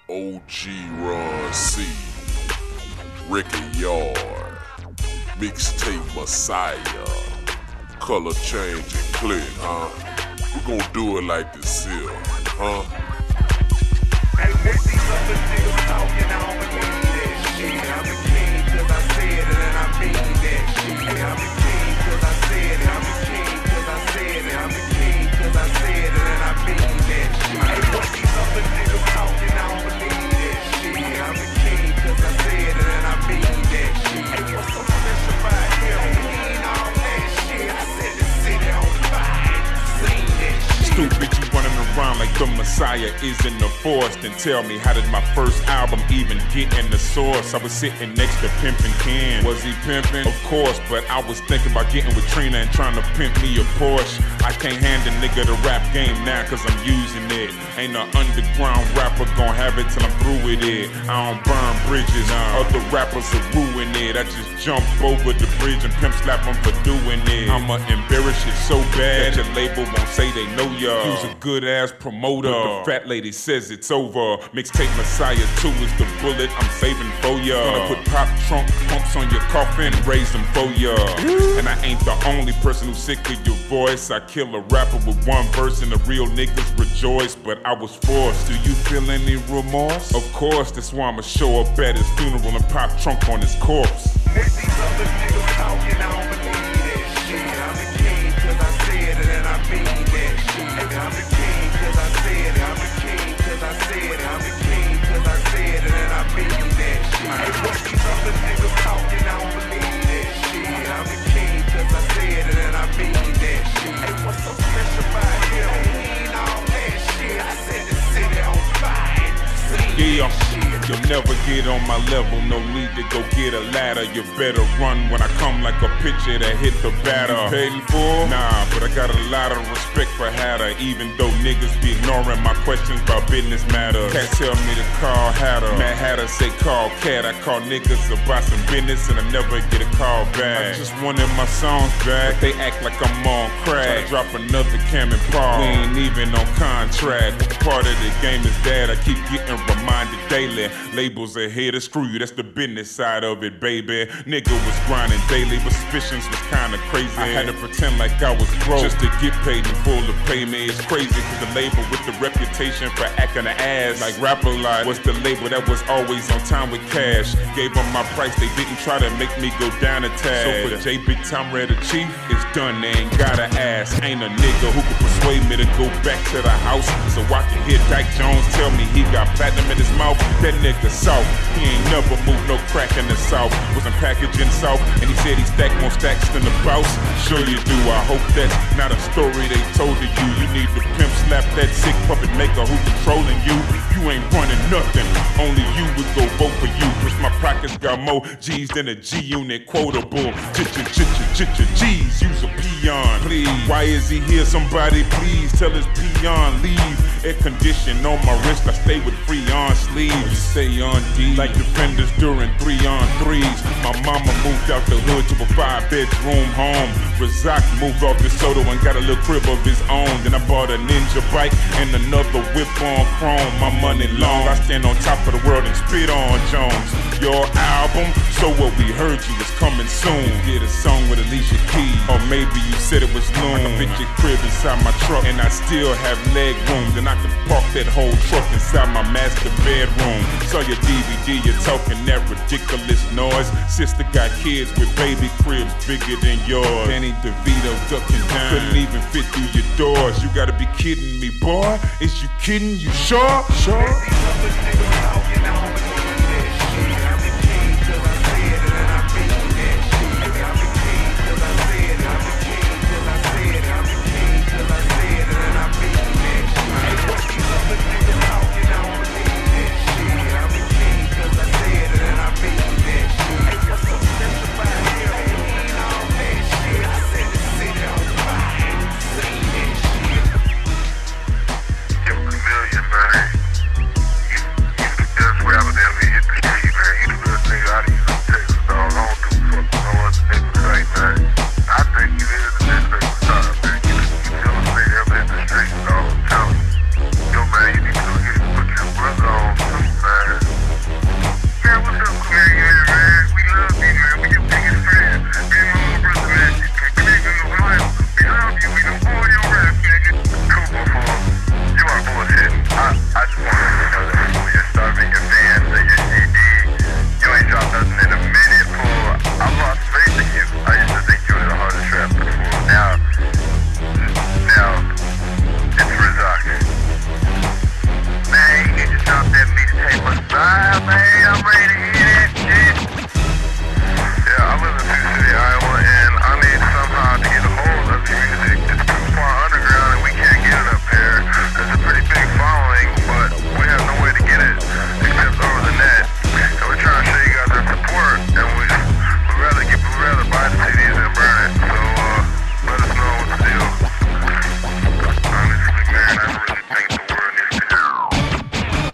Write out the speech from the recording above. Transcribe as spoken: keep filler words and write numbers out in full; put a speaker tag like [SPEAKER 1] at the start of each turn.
[SPEAKER 1] O G Ron C, Record Yard, Mixtape Messiah, Color Change and Click, huh? We gon' do it like this here, huh?
[SPEAKER 2] Hey, what these other niggas talking, I don't believe that shit. I'm the king cause I said it and I mean that shit. Hey, I'm the king cause I said it, I'm the king cause I said it, I'm the king cause I said it and I mean that shit. Hey, what these other niggas talking, I don't believe that shit. I'm the king cause I said it and I mean that shit. Hey, what's so special about him? He ain't all that shit. I set the city on fire, seen that shit.
[SPEAKER 3] Stupid, you running around like the Messiah is in the force. Then tell me, how did my first album even get in the source? I was sitting next to Pimpin' Ken. Was he pimping? Of course, but I was thinking about getting with Trina and trying to pimp me a Porsche. I can't hand a nigga the rap game now cause I'm using it. Ain't no underground rapper gon' have it till I'm through with it. I don't burn bridges, uh, other rappers are ruin it. I just jump over the bridge and pimp slap them for doing it. I'ma embarrass it so bad that your label won't say they know ya. Use a good ass promoter, but the fat lady says it's over. Mixtape Messiah two is the bullet I'm saving for ya. Gonna put pop trunk pumps on your coffin, raise them for ya. And I ain't the only person who's sick of your voice. I kill a rapper with one verse and the real niggas rejoice, but I was forced. Do you feel any remorse? Of course, that's why I'ma show up at his funeral and pop trunk on his corpse.
[SPEAKER 2] What these other niggas talking, I don't believe that shit. I'm the king cause I said it and I mean that shit. I'm the king cause I said it, I'm the king cause I said it, I'm the king cause I said it and I mean that shit. Hey, what these other niggas talking, I don't believe that shit. I'm the king cause I said it and I mean that shit. Hey, what's so special about him? He ain't all that shit. I set the city on fire, seen
[SPEAKER 3] Yeah.
[SPEAKER 2] that shit.
[SPEAKER 3] You'll never get on my level, no need to go get a ladder. You better run when I come like a pitcher that hit the batter. You paid for? Nah, but I got a lot of respect for Hatter, even though niggas be ignoring my questions about business matters. Cat tell me to call Hatter, Mad Hatter say call Cat. I call niggas about some business and I never get a call back. I just wanted my songs back, but they act like I'm on crack. Try to drop another Cam and Paul, we ain't even on contract. Part of the game is that I keep getting reminded daily. Labels are here to screw you, that's the business side of it, baby. Nigga was grinding daily, but suspicions was kinda crazy. I had to pretend like I was broke just to get paid in full to pay me. It's crazy cause the label with the reputation for acting an ass like Rapper Life was the label that was always on time with cash. Gave them my price, they didn't try to make me go down a tad. So for J Big Time Red the Chief, it's done, they ain't gotta ask. Ain't a nigga who could persuade me to go back to the house so I can hear Dyke Jones tell me he got platinum in his mouth. That nigga soft, he ain't never moved no crack in the south. Wasn't packaged in south, and he said he stacked more stacks than the boss. Sure you do, I hope that's not a story they told to you. You need to pimp slap that sick puppet maker who controlling you. You ain't running nothing, only you would go vote for you. Cause my pockets got more G's than a G-Unit quotable. G's, use a peon, please. Why is he here? Somebody please tell his peon leave. Air condition on my wrist, I stay with free on sleeves. You stay on D like defenders during three on threes. My mama moved out the hood to a five bedroom home. Razak moved off the Soto and got a little crib of his own. Then I bought a ninja bike and another whip on chrome. My money long, I stand on top of the world and spit on Jones. Your album, So What We Heard You is coming soon. Did a song with Alicia Keys, or maybe you said it was Loon. I can fit your crib inside my truck and I still have leg room. Then I can park that whole truck inside my master bedroom. Saw your D V D, you're talking that ridiculous noise. Sister got kids with baby cribs bigger than yours. Danny DeVito ducking down, couldn't even fit through your doors. You gotta be kidding me, boy. Is you kidding? You sure? Sure?